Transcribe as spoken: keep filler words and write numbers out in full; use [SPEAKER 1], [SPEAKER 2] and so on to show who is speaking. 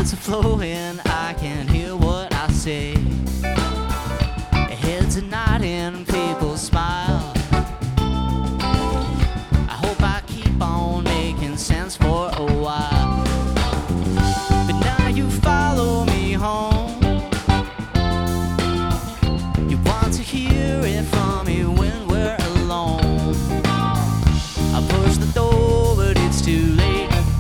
[SPEAKER 1] words are flowing, I can hear what I say. Heads are nodding, people smile. I hope I keep on making sense for a while. But now you follow me home. You want to hear it from me when